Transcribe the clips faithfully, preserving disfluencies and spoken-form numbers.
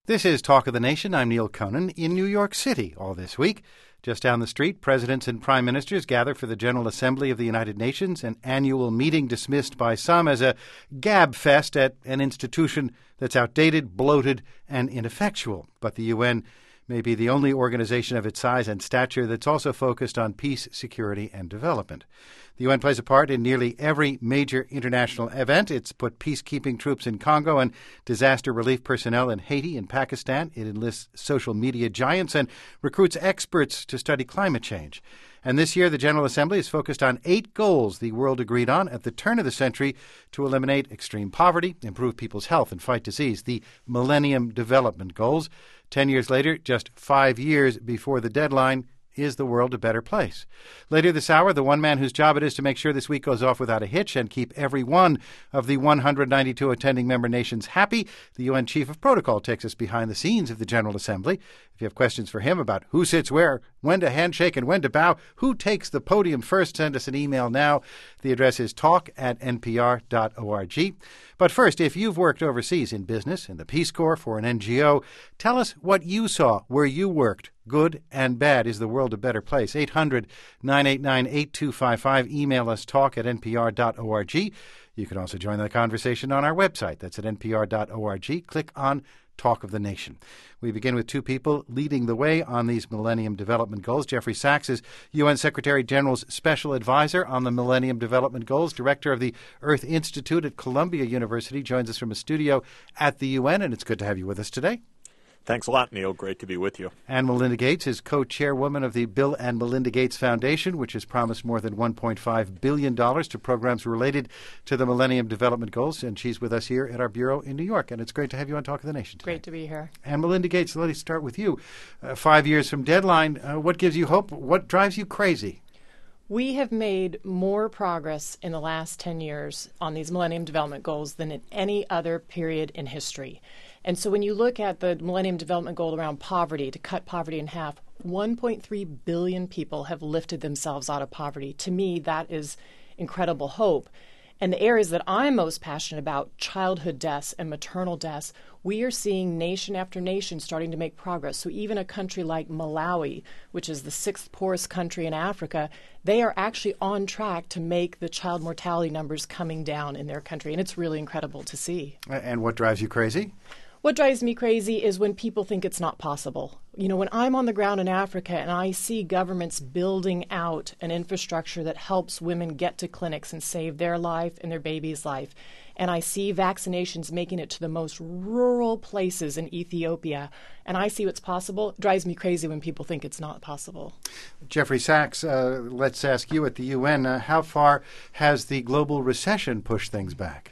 This is Talk of the Nation. I'm Neil Conan in New York City all this week. Just down the street, presidents and prime ministers gather for the General Assembly of the United Nations, an annual meeting dismissed by some as a gab fest at an institution that's outdated, bloated, and ineffectual. But the U N may be the only organization of its size and stature that's also focused on peace, security, and development. The U N plays a part in nearly every major international event. It's put peacekeeping troops in Congo and disaster relief personnel in Haiti and Pakistan. It enlists social media giants and recruits experts to study climate change. And this year, the General Assembly is focused on eight goals the world agreed on at the turn of the century to eliminate extreme poverty, improve people's health, and fight disease, the Millennium Development Goals. Ten years later, just five years before the deadline, is the world a better place? Later this hour, the one man whose job it is to make sure this week goes off without a hitch and keep every one of the one hundred ninety-two attending member nations happy, the U N Chief of Protocol, takes us behind the scenes of the General Assembly. If you have questions for him about who sits where, when to handshake and when to bow, who takes the podium first, send us an email now. The address is talk at n p r dot org. But first, if you've worked overseas in business, in the Peace Corps, for an N G O, tell us what you saw where you worked. Good and bad. Is the world a better place? eight hundred, nine eight nine, eight two five five. Email us talk at n p r dot org. You can also join the conversation on our website. That's at n p r dot org. Click on Talk of the Nation. We begin with two people leading the way on these Millennium Development Goals. Jeffrey Sachs is U N Secretary General's Special Advisor on the Millennium Development Goals, Director of the Earth Institute at Columbia University, joins us from a studio at the U N, and it's good to have you with us today. Thanks a lot, Neil. Great to be with you. And Melinda Gates is co-chairwoman of the Bill and Melinda Gates Foundation, which has promised more than one point five billion dollars to programs related to the Millennium Development Goals. And she's with us here at our bureau in New York. And it's great to have you on Talk of the Nation today. Great to be here. And Melinda Gates, let me start with you. Uh, five years from deadline, uh, what gives you hope? What drives you crazy? We have made more progress in the last ten years on these Millennium Development Goals than in any other period in history. And so when you look at the Millennium Development Goal around poverty, to cut poverty in half, one point three billion people have lifted themselves out of poverty. To me, that is incredible hope. And the areas that I'm most passionate about, childhood deaths and maternal deaths, we are seeing nation after nation starting to make progress. So even a country like Malawi, which is the sixth poorest country in Africa, they are actually on track to make the child mortality numbers coming down in their country. And it's really incredible to see. And what drives you crazy? What drives me crazy is when people think it's not possible. You know, when I'm on the ground in Africa and I see governments building out an infrastructure that helps women get to clinics and save their life and their baby's life, and I see vaccinations making it to the most rural places in Ethiopia, and I see what's possible, it drives me crazy when people think it's not possible. Jeffrey Sachs, uh, let's ask you at the U N, uh, how far has the global recession pushed things back?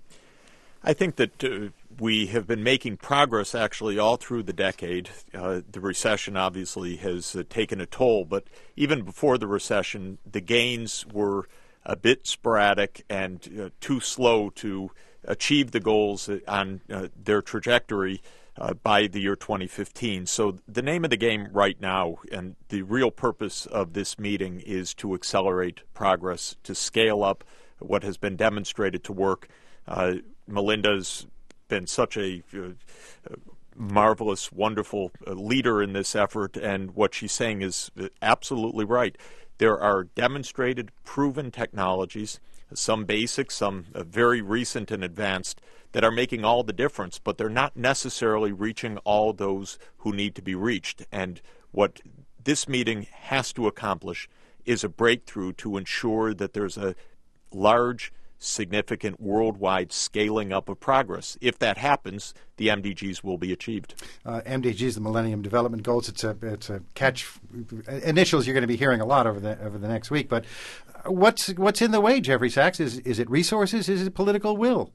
I think that uh, we have been making progress actually all through the decade. Uh, the recession obviously has uh, taken a toll, but even before the recession, the gains were a bit sporadic and uh, too slow to achieve the goals on uh, their trajectory uh, by the year twenty fifteen. So the name of the game right now, and the real purpose of this meeting, is to accelerate progress, to scale up what has been demonstrated to work. Uh, Melinda's been such a uh, marvelous, wonderful uh, leader in this effort, and what she's saying is absolutely right. There are demonstrated, proven technologies, some basic, some uh, very recent and advanced, that are making all the difference, but they're not necessarily reaching all those who need to be reached. And what this meeting has to accomplish is a breakthrough to ensure that there's a large, significant worldwide scaling up of progress. If that happens, the M D Gs will be achieved. Uh, M D Gs, the Millennium Development Goals, it's a it's a catch initials you're going to be hearing a lot over the over the next week. But what's what's in the way, Jeffrey Sachs? Is is it resources? Is it political will?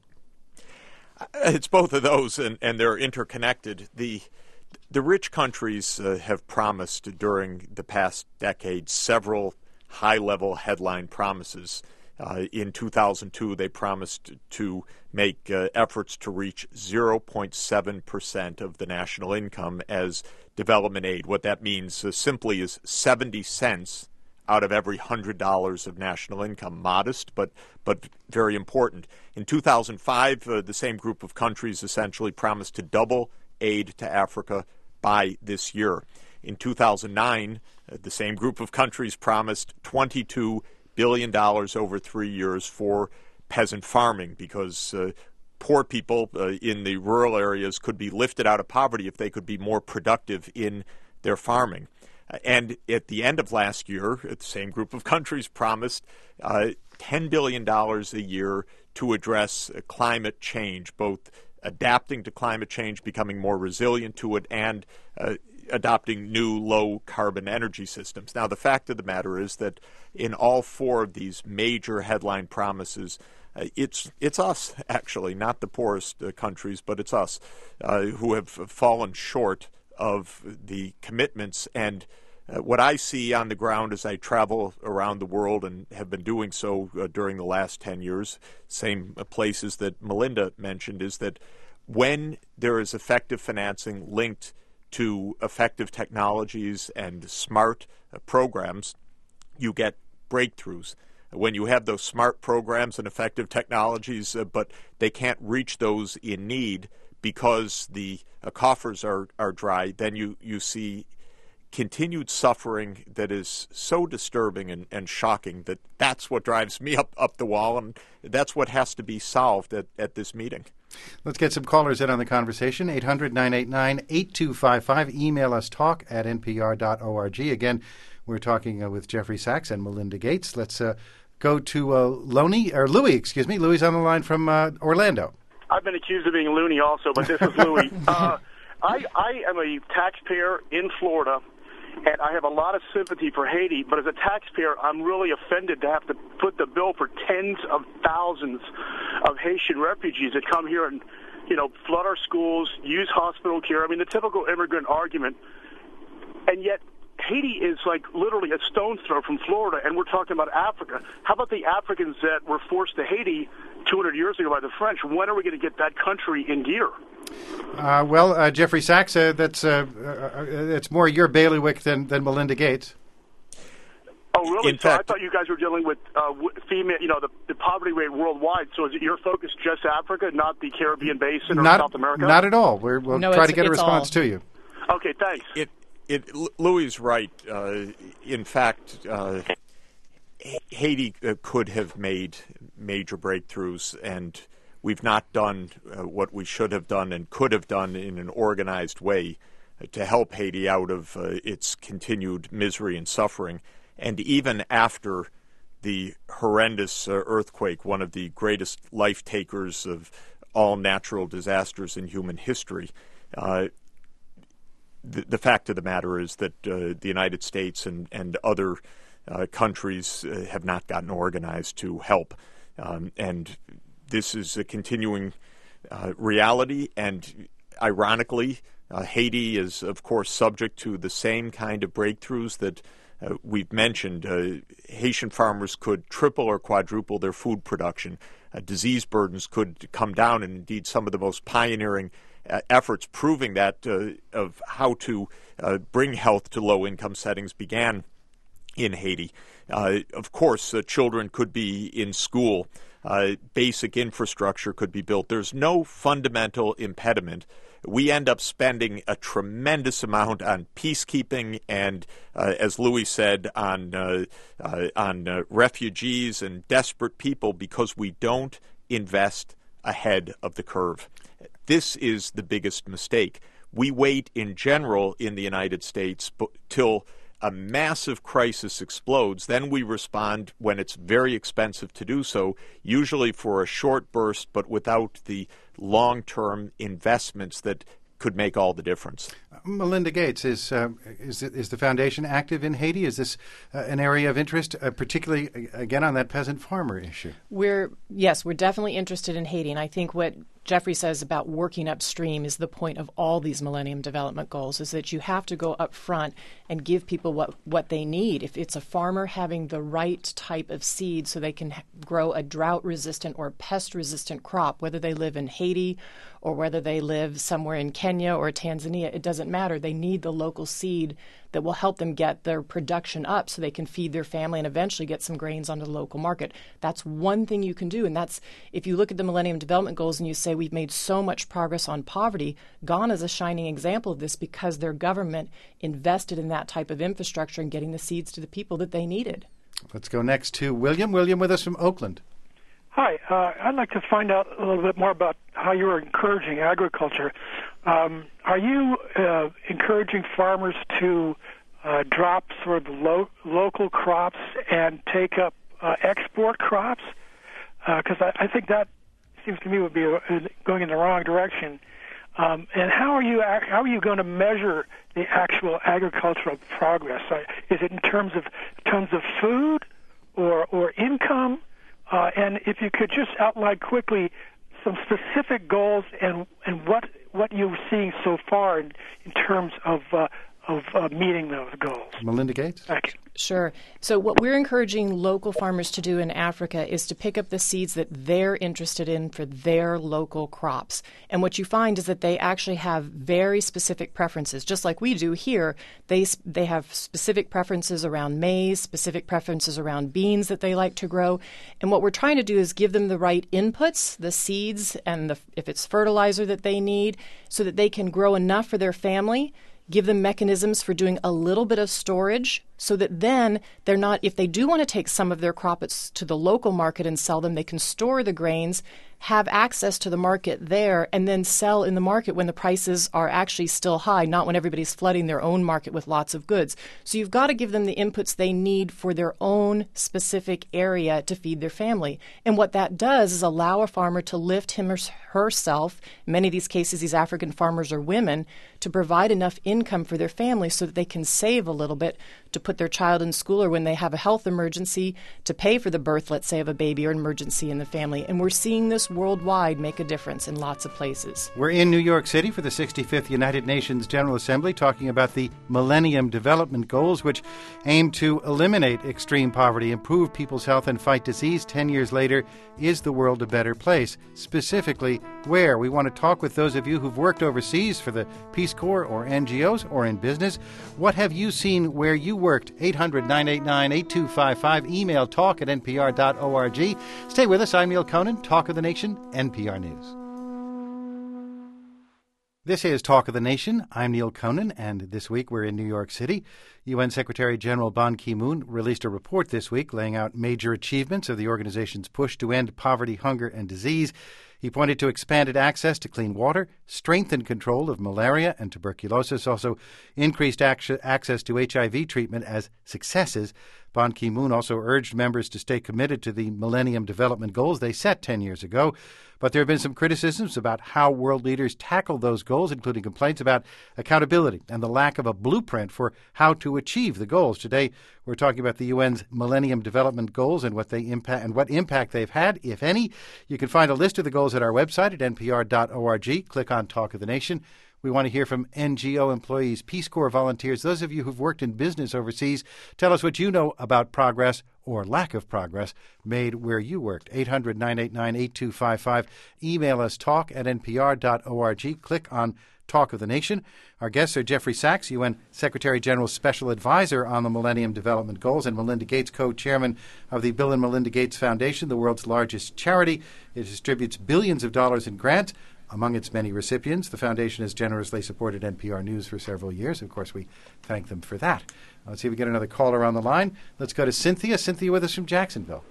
It's both of those, and, and they're interconnected. The the rich countries uh, have promised during the past decade several high-level headline promises. Uh, in two thousand two, they promised to make uh, efforts to reach zero point seven percent of the national income as development aid. What that means uh, simply is seventy cents out of every one hundred dollars of national income. Modest, but but very important. In two thousand five, uh, the same group of countries essentially promised to double aid to Africa by this year. In two thousand nine, uh, the same group of countries promised twenty-two billion dollars over three years for peasant farming, because uh, poor people uh, in the rural areas could be lifted out of poverty if they could be more productive in their farming. Uh, and at the end of last year, the same group of countries promised uh, ten billion dollars a year to address uh, climate change, both adapting to climate change, becoming more resilient to it, and uh, adopting new low-carbon energy systems. Now, the fact of the matter is that in all four of these major headline promises, uh, it's it's us, actually, not the poorest uh, countries, but it's us, uh, who have fallen short of the commitments. And uh, what I see on the ground as I travel around the world, and have been doing so uh, during the last ten years, same uh, places that Melinda mentioned, is that when there is effective financing linked to effective technologies and smart uh, programs, you get breakthroughs. When you have those smart programs and effective technologies, uh, but they can't reach those in need because the uh, coffers are, are dry, then you, you see continued suffering that is so disturbing and, and shocking that that's what drives me up, up the wall, and that's what has to be solved at, at this meeting. Let's get some callers in on the conversation. eight hundred, nine eight nine, eight two five five. Email us talk at n p r dot org. Again, we're talking uh, with Jeffrey Sachs and Melinda Gates. Let's uh, go to uh, Loney, or Louis, excuse me. Louis on the line from uh, Orlando. I've been accused of being loony also, but this is Louis. uh, I, I am a taxpayer in Florida, and I have a lot of sympathy for Haiti, but as a taxpayer, I'm really offended to have to put the bill for tens of thousands of Haitian refugees that come here and, you know, flood our schools, use hospital care. I mean, the typical immigrant argument. And yet, Haiti is like literally a stone's throw from Florida, and we're talking about Africa. How about the Africans that were forced to Haiti two hundred years ago by the French? When are we going to get that country in gear? Uh, well, uh, Jeffrey Sachs, uh, that's uh, uh, it's more your bailiwick than, than Melinda Gates. Oh, really? In so fact, I thought you guys were dealing with uh, female, you know, the, the poverty rate worldwide. So is it your focus just Africa, not the Caribbean basin or not, South America? Not at all. We're, we'll No, try it's- to get a it's response all. to you. Okay, thanks. It, it, Louis is right. Uh, in fact, uh, Haiti uh, could have made major breakthroughs, and we've not done uh, what we should have done and could have done in an organized way uh, to help Haiti out of uh, its continued misery and suffering. And even after the horrendous uh, earthquake, one of the greatest life takers of all natural disasters in human history, uh, the, the fact of the matter is that uh, the United States and, and other uh, countries uh, have not gotten organized to help. Um, and this is a continuing uh, reality. And ironically, uh, Haiti is, of course, subject to the same kind of breakthroughs that uh, we've mentioned. Uh, Haitian farmers could triple or quadruple their food production. Uh, disease burdens could come down, and indeed some of the most pioneering uh, efforts proving that uh, of how to uh, bring health to low-income settings began in Haiti. Uh, of course, uh, children could be in school. Uh, basic infrastructure could be built. There's no fundamental impediment. We end up spending a tremendous amount on peacekeeping and, uh, as Louis said, on uh, uh, on uh, refugees and desperate people because we don't invest ahead of the curve. This is the biggest mistake. We wait in general in the United States b- till a massive crisis explodes. Then we respond when it's very expensive to do so, usually for a short burst, but without the long-term investments that could make all the difference. Melinda Gates, is uh, is is the foundation active in Haiti? Is this uh, an area of interest, uh, particularly uh, again on that peasant farmer issue? We're yes, we're definitely interested in Haiti, and I think what Jeffrey says about working upstream is the point of all these Millennium Development Goals, is that you have to go up front and give people what, what they need. If it's a farmer having the right type of seed so they can ha- grow a drought-resistant or pest-resistant crop, whether they live in Haiti or whether they live somewhere in Kenya or Tanzania, it doesn't matter. They need the local seed that will help them get their production up so they can feed their family and eventually get some grains onto the local market. That's one thing you can do. And that's, if you look at the Millennium Development Goals and you say we've made so much progress on poverty, Ghana is a shining example of this because their government invested in that type of infrastructure and getting the seeds to the people that they needed. Let's go next to William. William with us from Oakland. Hi. Uh, I'd like to find out a little bit more about how you are encouraging agriculture. Um, are you uh, encouraging farmers to uh, drop sort of lo- local crops and take up uh, export crops? Because uh, I, I think that seems to me would be uh, going in the wrong direction. Um, and how are you how are you going to measure the actual agricultural progress? Uh, is it in terms of tons of food or or income? Uh, and if you could just outline quickly some specific goals and and what what you're seeing so far in, in terms of uh, of uh, meeting those goals. Melinda Gates? Thank you. Sure. So what we're encouraging local farmers to do in Africa is to pick up the seeds that they're interested in for their local crops. And what you find is that they actually have very specific preferences. Just like we do here, they they have specific preferences around maize, specific preferences around beans that they like to grow. And what we're trying to do is give them the right inputs, the seeds, and the, if it's fertilizer that they need, so that they can grow enough for their family, give them mechanisms for doing a little bit of storage so that then they're not, if they do want to take some of their crops to the local market and sell them, they can store the grains, have access to the market there, and then sell in the market when the prices are actually still high, not when everybody's flooding their own market with lots of goods. So you've got to give them the inputs they need for their own specific area to feed their family. And what that does is allow a farmer to lift him or herself, in many of these cases these African farmers are women, to provide enough income for their family so that they can save a little bit to put their child in school or when they have a health emergency to pay for the birth, let's say, of a baby or an emergency in the family. And we're seeing this worldwide make a difference in lots of places. We're in New York City for the sixty-fifth United Nations General Assembly talking about the Millennium Development Goals, which aim to eliminate extreme poverty, improve people's health, and fight disease. Ten years later, is the world a better place? Specifically, where? We want to talk with those of you who've worked overseas for the Peace Corps or N G Os or in business. What have you seen where you worked? eight hundred, nine eight nine, eight two five five. Email talk at n p r dot org. Stay with us. I'm Neil Conan. Talk of the Nation, N P R News. This is Talk of the Nation. I'm Neil Conan, and this week we're in New York City. U N Secretary General Ban Ki-moon released a report this week laying out major achievements of the organization's push to end poverty, hunger, and disease. He pointed to expanded access to clean water, strengthened control of malaria and tuberculosis, also increased ac- access to H I V treatment as successes. Ban Ki-moon also urged members to stay committed to the Millennium Development Goals they set ten years ago. But there have been some criticisms about how world leaders tackle those goals, including complaints about accountability and the lack of a blueprint for how to achieve the goals. Today, we're talking about the U N's Millennium Development Goals and what they impact and what impact they've had, if any. You can find a list of the goals at our website at n p r dot org. Click on Talk of the Nation. We want to hear from N G O employees, Peace Corps volunteers, those of you who've worked in business overseas. Tell us what you know about progress or lack of progress made where you worked. eight hundred, nine eight nine, eight two five five. Email us talk at n p r dot org. Click on Talk of the Nation. Our guests are Jeffrey Sachs, U N Secretary General's Special Advisor on the Millennium Development Goals, and Melinda Gates, co-chairman of the Bill and Melinda Gates Foundation, the world's largest charity. It distributes billions of dollars in grants. Among its many recipients, the foundation has generously supported N P R News for several years. Of course, we thank them for that. Let's see if we get another caller on the line. Let's go to Cynthia. Cynthia with us from Jacksonville.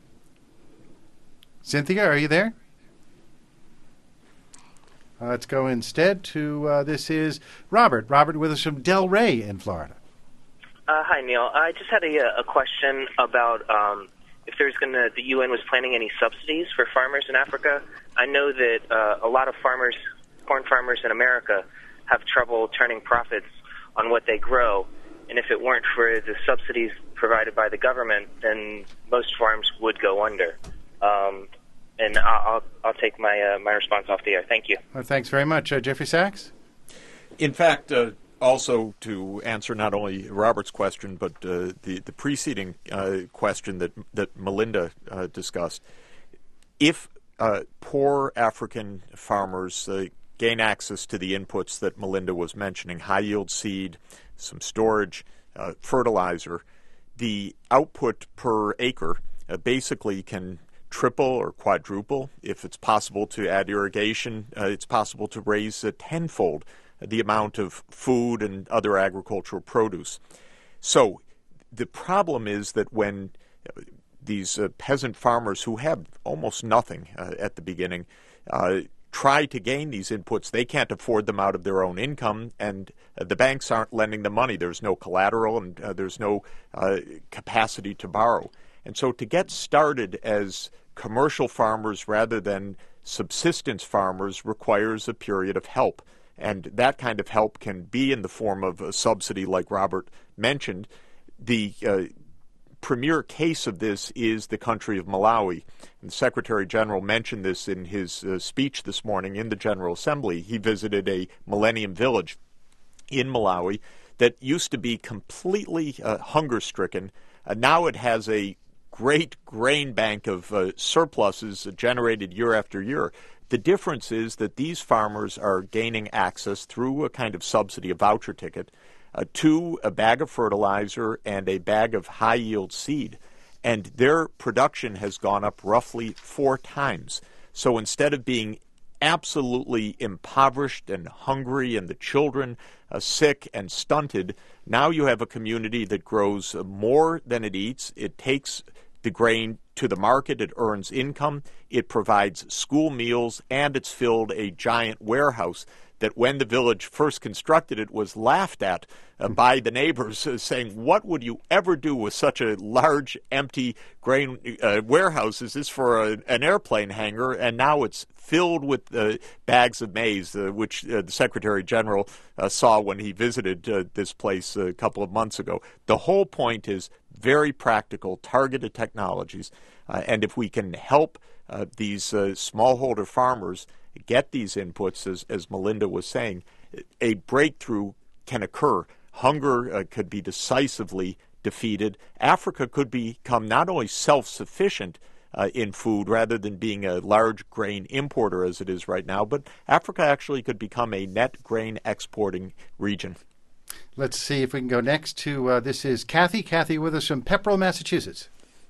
Cynthia, are you there? Uh, let's go instead to, uh, this is Robert. Robert with us from Delray in Florida. Uh, hi, Neil. I just had a, a question about um, if there's going to, the U N was planning any subsidies for farmers in Africa. I know that uh, a lot of farmers, corn farmers in America, have trouble turning profits on what they grow. And if it weren't for the subsidies provided by the government, then most farms would go under. Um, and I'll, I'll, I'll take my uh, my response off the air. Thank you. Well, thanks very much. Uh, Jeffrey Sachs? In fact, uh, also to answer not only Robert's question, but uh, the, the preceding uh, question that, that Melinda uh, discussed, if uh, poor African farmers uh, gain access to the inputs that Melinda was mentioning, high-yield seed, some storage, uh, fertilizer, the output per acre uh, basically can triple or quadruple. If it's possible to add irrigation, uh, it's possible to raise uh, tenfold the amount of food and other agricultural produce. So the problem is that when these uh, peasant farmers who have almost nothing uh, at the beginning uh, try to gain these inputs, they can't afford them out of their own income, and uh, the banks aren't lending them money. There's no collateral, and uh, there's no uh, capacity to borrow. And so to get started as commercial farmers rather than subsistence farmers requires a period of help. And that kind of help can be in the form of a subsidy like Robert mentioned. The uh, premier case of this is the country of Malawi. And the Secretary General mentioned this in his uh, speech this morning in the General Assembly. He visited a Millennium Village in Malawi that used to be completely uh, hunger-stricken. Uh, now it has a great grain bank of uh, surpluses uh, generated year after year. The difference is that these farmers are gaining access through a kind of subsidy, a voucher ticket, uh, to a bag of fertilizer and a bag of high-yield seed. And their production has gone up roughly four times. So instead of being absolutely impoverished and hungry and the children uh, sick and stunted, now you have a community that grows more than it eats. It takes the grain to the market, it earns income, it provides school meals, and it's filled a giant warehouse that when the village first constructed it was laughed at uh, by the neighbors, uh, saying, what would you ever do with such a large empty grain uh, warehouse? Is this for a, an airplane hangar? And now it's filled with uh, bags of maize, uh, which uh, the Secretary General uh, saw when he visited uh, this place a couple of months ago. The whole point is very practical, targeted technologies. Uh, and if we can help uh, these uh, smallholder farmers get these inputs, as, as Melinda was saying, a breakthrough can occur. Hunger uh, could be decisively defeated. Africa could become not only self-sufficient uh, in food rather than being a large grain importer as it is right now, but Africa actually could become a net grain exporting region. Let's see if we can go next to, uh, this is Kathy. Kathy with us from Pepperell, Massachusetts.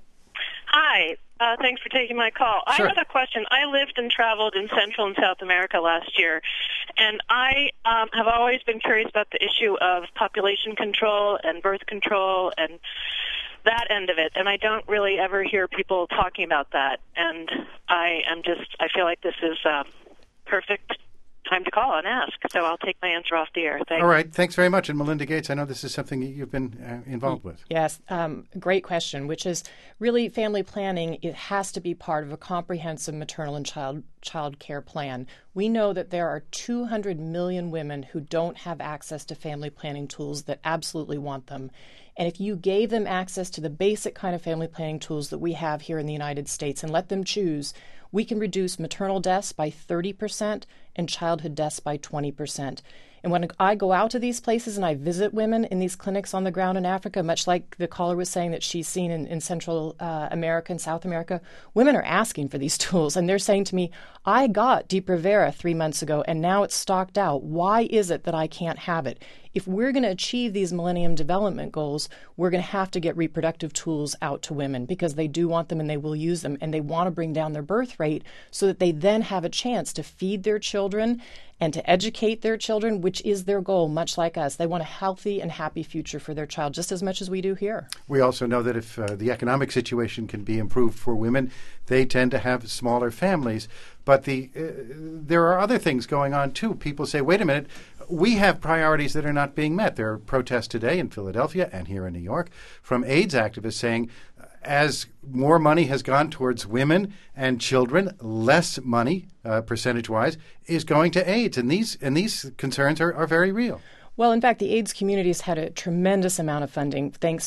Hi. Uh, thanks for taking my call. Sure. I had a question. I lived and traveled in Central and South America last year, and I um, have always been curious about the issue of population control and birth control and that end of it, and I don't really ever hear people talking about that. And I am just, I feel like this is uh, perfect time to call and ask, so I'll take my answer off the air. Thanks. All right. Thanks very much. And Melinda Gates, I know this is something that you've been uh, involved with. Yes. Um, great question, which is really family planning. It has to be part of a comprehensive maternal and child child care plan. We know that there are two hundred million women who don't have access to family planning tools that absolutely want them. And if you gave them access to the basic kind of family planning tools that we have here in the United States and let them choose, we can reduce maternal deaths by thirty percent and childhood deaths by twenty percent. And when I go out to these places and I visit women in these clinics on the ground in Africa, much like the caller was saying that she's seen in, in Central uh, America and South America, women are asking for these tools. And they're saying to me, I got Depo-Provera three months ago and now it's stocked out. Why is it that I can't have it? If we're going to achieve these Millennium Development Goals, we're going to have to get reproductive tools out to women because they do want them and they will use them, and they want to bring down their birth rate so that they then have a chance to feed their children and to educate their children, which is their goal, much like us. They want a healthy and happy future for their child just as much as we do here. We also know that if uh, the economic situation can be improved for women, they tend to have smaller families. But the uh, there are other things going on, too. People say, wait a minute, we have priorities that are not being met. There are protests today in Philadelphia and here in New York from AIDS activists saying, as more money has gone towards women and children, less money, uh, percentage-wise, is going to AIDS. And these and these concerns are, are very real. Well, in fact, the AIDS community has had a tremendous amount of funding thanks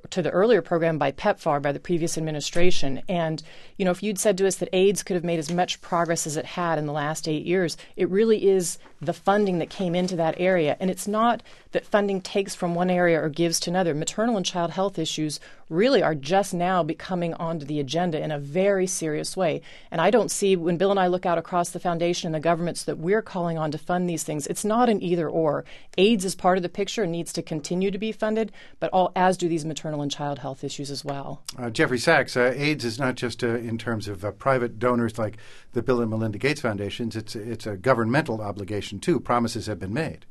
to the earlier program by PEPFAR, by the previous administration. And, you know, if you'd said to us that AIDS could have made as much progress as it had in the last eight years, it really is the funding that came into that area. And it's not that funding takes from one area or gives to another. Maternal and child health issues really are just now becoming onto the agenda in a very serious way. And I don't see, when Bill and I look out across the foundation and the governments that we're calling on to fund these things, it's not an either or. AIDS is part of the picture and needs to continue to be funded, but all as do these maternal and child health issues as well. Uh, Jeffrey Sachs, uh, AIDS is not just uh, in terms of uh, private donors like the Bill and Melinda Gates Foundations. It's, it's a governmental obligation, too. Promises have been made.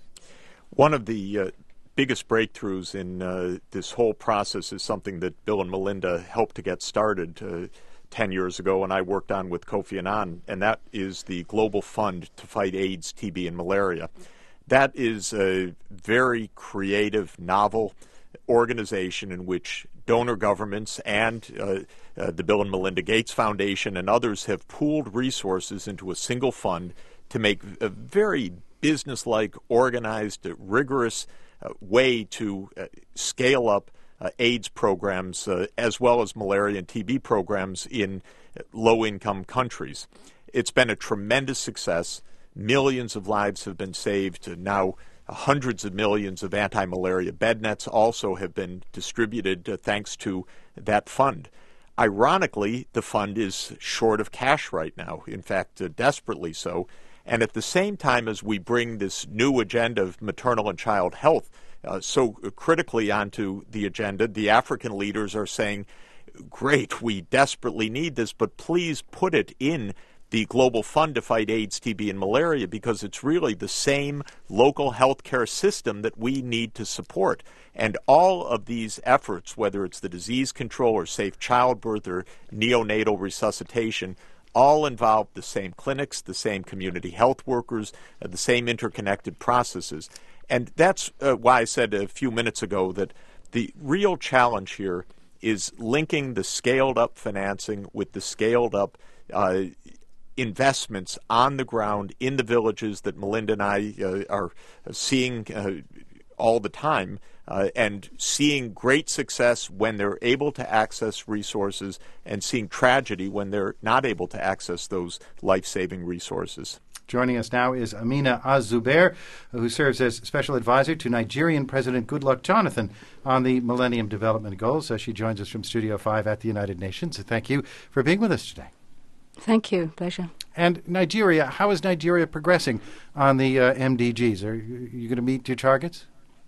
One of the uh, biggest breakthroughs in uh, this whole process is something that Bill and Melinda helped to get started uh, ten years ago, and I worked on with Kofi Annan, and that is the Global Fund to Fight AIDS, T B, and Malaria. That is a very creative, novel organization in which donor governments and uh, uh, the Bill and Melinda Gates Foundation and others have pooled resources into a single fund to make a very business-like, organized, uh, rigorous uh, way to uh, scale up uh, AIDS programs uh, as well as malaria and T B programs in uh, low-income countries. It's been a tremendous success. Millions of lives have been saved. Uh, now hundreds of millions of anti-malaria bed nets also have been distributed uh, thanks to that fund. Ironically, the fund is short of cash right now, in fact, uh, desperately so. And at the same time as we bring this new agenda of maternal and child health uh, so critically onto the agenda, the African leaders are saying, great, we desperately need this, but please put it in the Global Fund to Fight AIDS, T B, and Malaria, because it's really the same local healthcare system that we need to support. And all of these efforts, whether it's the disease control or safe childbirth or neonatal resuscitation, all involve the same clinics, the same community health workers, uh, the same interconnected processes. And that's uh, why I said a few minutes ago that the real challenge here is linking the scaled-up financing with the scaled-up uh, investments on the ground in the villages that Melinda and I uh, are seeing uh, all the time, uh, and seeing great success when they're able to access resources and seeing tragedy when they're not able to access those life-saving resources. Joining us now is Amina Az-Zubair, who serves as Special Advisor to Nigerian President Goodluck Jonathan on the Millennium Development Goals. Uh, she joins us from Studio five at the United Nations. So thank you for being with us today. Thank you. Pleasure. And Nigeria, how is Nigeria progressing on the uh, M D Gs? Are you going to meet your targets?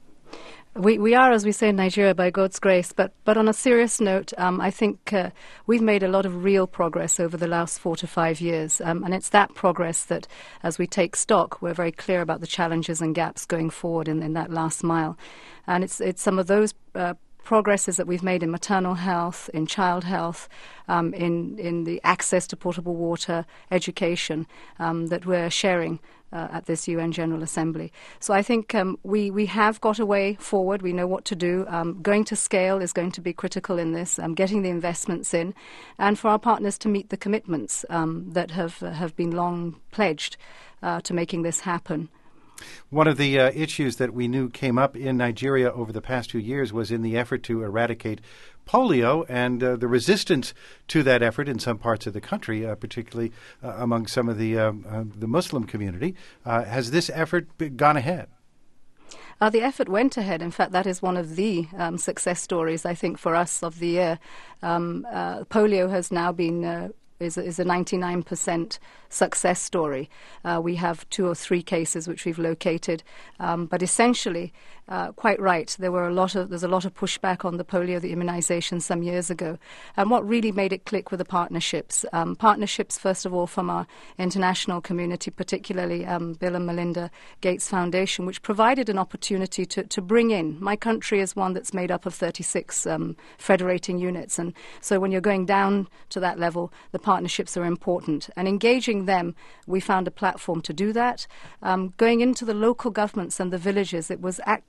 We we are, as we say in Nigeria, by God's grace. But but on a serious note, um, I think uh, we've made a lot of real progress over the last four to five years. Um, and it's that progress that, as we take stock, we're very clear about the challenges and gaps going forward in, in that last mile. And it's it's some of those uh, progresses that we've made in maternal health, in child health, um, in, in the access to potable water, education, um, that we're sharing uh, at this U N General Assembly. So I think um, we, we have got a way forward. We know what to do. Um, going to scale is going to be critical in this, um, getting the investments in, and for our partners to meet the commitments um, that have, have been long pledged uh, to making this happen. One of the uh, issues that we knew came up in Nigeria over the past few years was in the effort to eradicate polio and uh, the resistance to that effort in some parts of the country, uh, particularly uh, among some of the um, uh, the Muslim community. Uh, has this effort gone ahead? Uh, the effort went ahead. In fact, that is one of the um, success stories, I think, for us of the year. Um, uh, polio has now been uh, is, is a ninety-nine percent success story. Uh, we have two or three cases which we've located, um, but essentially, uh, quite right, there were a lot of there's a lot of pushback on the polio, the immunization some years ago. And what really made it click were the partnerships. Um, partnerships, first of all, from our international community, particularly um, Bill and Melinda Gates Foundation, which provided an opportunity to, to bring in. My country is one that's made up of thirty-six um, federating units, and so when you're going down to that level, the partnerships are important. And engaging them, we found a platform to do that. Um, going into the local governments and the villages, it was act-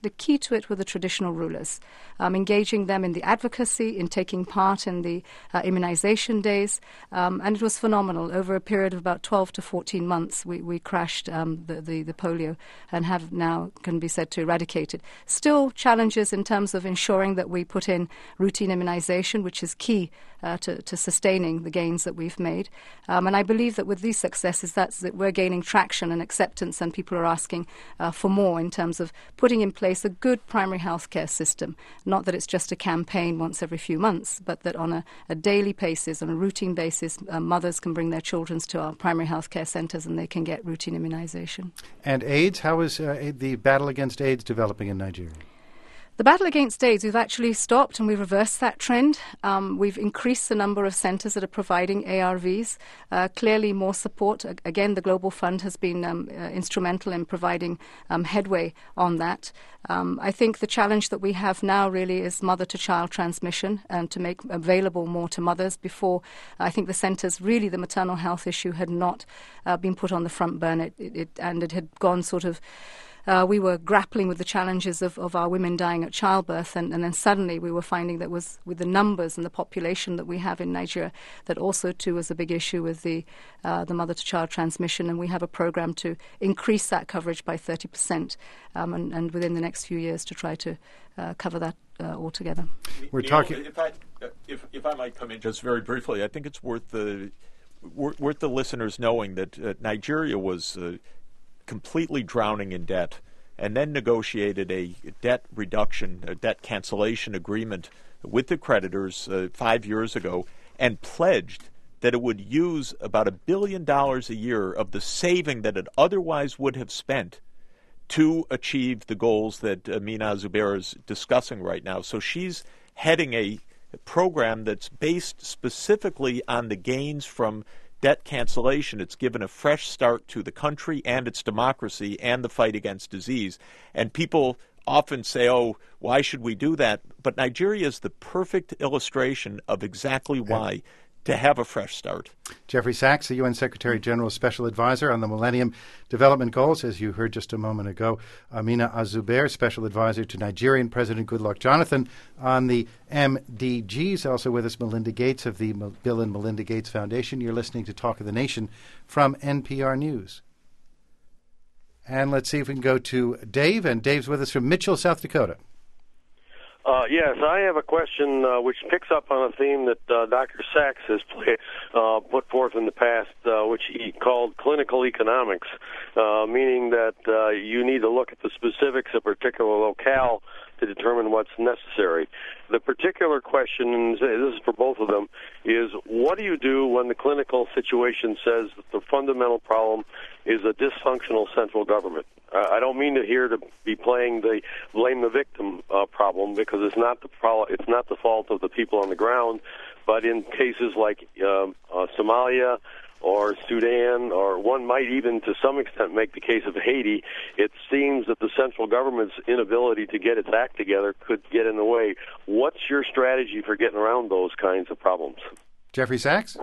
the key to it were the traditional rulers, um, engaging them in the advocacy, in taking part in the uh, immunization days, um, and it was phenomenal. Over a period of about twelve to fourteen months, we, we crashed um, the, the, the polio and have now, can be said, to eradicate it. Still challenges in terms of ensuring that we put in routine immunization, which is key uh, to, to sustaining the gains that we've made. Um, and I believe that with these successes, that's that we're gaining traction and acceptance, and people are asking uh, for more in terms of putting in place a good primary health care system. Not that it's just a campaign once every few months, but that on a, a daily basis, on a routine basis, uh, mothers can bring their children to our primary health care centres and they can get routine immunization. And AIDS, how is uh, the battle against AIDS developing in Nigeria? The battle against AIDS, we've actually stopped and we've reversed that trend. Um, we've increased the number of centres that are providing A R Vs. Uh, clearly more support. Again, the Global Fund has been um, uh, instrumental in providing um, headway on that. Um, I think the challenge that we have now really is mother-to-child transmission, and to make available more to mothers. Before, I think the centres, really the maternal health issue had not uh, been put on the front burner, it, it, and it had gone sort of Uh, we were grappling with the challenges of, of our women dying at childbirth, and, and then suddenly we were finding that was with the numbers and the population that we have in Nigeria, that also too was a big issue with the uh, the mother-to-child transmission, and we have a program to increase that coverage by thirty percent, um, and, and within the next few years to try to uh, cover that uh, altogether. We're Neil, talking. If I, if, if I might come in just very briefly, I think it's worth the worth the listeners knowing that uh, Nigeria was Uh, completely drowning in debt, and then negotiated a debt reduction, a debt cancellation agreement with the creditors uh, five years ago, and pledged that it would use about a billion dollars a year of the saving that it otherwise would have spent to achieve the goals that Amina Zubair is discussing right now. So she's heading a program that's based specifically on the gains from debt cancellation. It's given a fresh start to the country and its democracy and the fight against disease. And people often say, oh, why should we do that? But Nigeria is the perfect illustration of exactly why to have a fresh start. Jeffrey Sachs, the U N Secretary General's Special Advisor on the Millennium Development Goals, as you heard just a moment ago. Amina Zubair, Special Advisor to Nigerian President Goodluck Jonathan on the M D Gs. Also with us, Melinda Gates of the Bill and Melinda Gates Foundation. You're listening to Talk of the Nation from N P R News. And let's see if we can go to Dave. And Dave's with us from Mitchell, South Dakota. Uh, yes, I have a question uh, which picks up on a theme that uh, Doctor Sachs has play, uh, put forth in the past, uh, which he called clinical economics, uh, meaning that uh, you need to look at the specifics of a particular locale to determine what's necessary. The particular question, and this is for both of them, is what do you do when the clinical situation says that the fundamental problem is a dysfunctional central government? Uh, I don't mean to here to be playing the blame the victim uh, problem, because it's not the pro- it's not the fault of the people on the ground, but in cases like uh, uh, Somalia or Sudan, or one might even to some extent make the case of Haiti, it seems that the central government's inability to get its act together could get in the way. What's your strategy for getting around those kinds of problems? Jeffrey Sachs?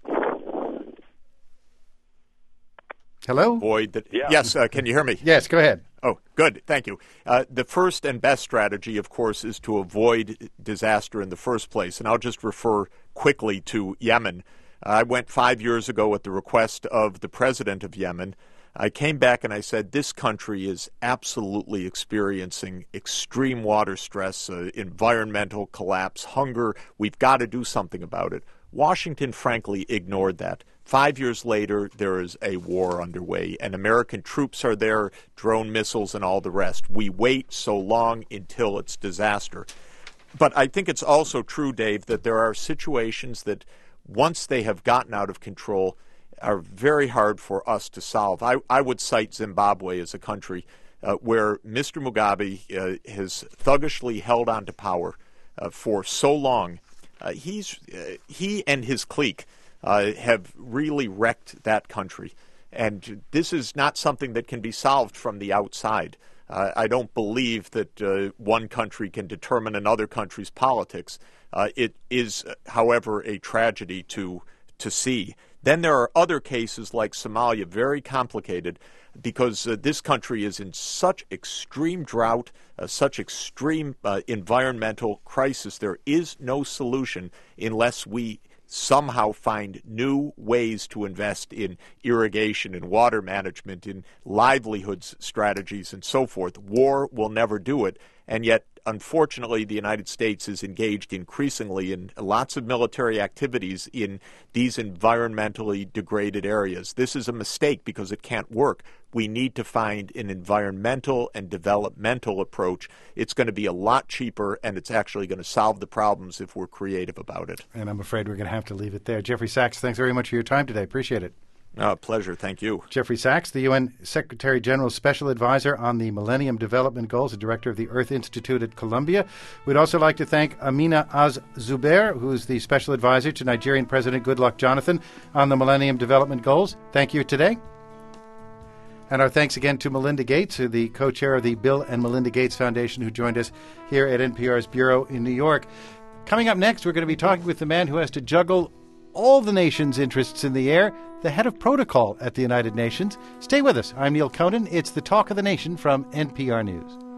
Hello? Boyd, that, yeah. Yes, uh, can you hear me? Yes, go ahead. Oh, good. Thank you. Uh, the first and best strategy, of course, is to avoid disaster in the first place. And I'll just refer quickly to Yemen. I went five years ago at the request of the president of Yemen. I came back and I said, this country is absolutely experiencing extreme water stress, uh, environmental collapse, hunger. We've got to do something about it. Washington, frankly, ignored that. Five years later, there is a war underway, and American troops are there, drone missiles and all the rest. We wait so long until it's disaster. But I think it's also true, Dave, that there are situations that once they have gotten out of control, are very hard for us to solve. I, I would cite Zimbabwe as a country uh, where Mister Mugabe uh, has thuggishly held on to power uh, for so long. Uh, he's uh, he and his clique uh, have really wrecked that country. And this is not something that can be solved from the outside. Uh, I don't believe that uh, one country can determine another country's politics. Uh, it is, however, a tragedy to to see Then there are other cases like Somalia, very complicated, because uh, this country is in such extreme drought, uh, such extreme uh, environmental crisis. There is no solution unless we somehow find new ways to invest in irrigation and water management, in livelihoods strategies and so forth. War will never do it. And yet, unfortunately, the United States is engaged increasingly in lots of military activities in these environmentally degraded areas. This is a mistake because it can't work. We need to find an environmental and developmental approach. It's going to be a lot cheaper, and it's actually going to solve the problems if we're creative about it. And I'm afraid we're going to have to leave it there. Jeffrey Sachs, thanks very much for your time today. Appreciate it. Uh, pleasure. Thank you. Jeffrey Sachs, the U N Secretary General's Special Advisor on the Millennium Development Goals, the Director of the Earth Institute at Columbia. We'd also like to thank Amina Az-Zubair, who's the Special Advisor to Nigerian President Goodluck Jonathan on the Millennium Development Goals. Thank you today. And our thanks again to Melinda Gates, the co-chair of the Bill and Melinda Gates Foundation, who joined us here at N P R's Bureau in New York. Coming up next, we're going to be talking with the man who has to juggle all the nation's interests in the air, the head of protocol at the United Nations. Stay with us. I'm Neil Conan. It's the Talk of the Nation from N P R News.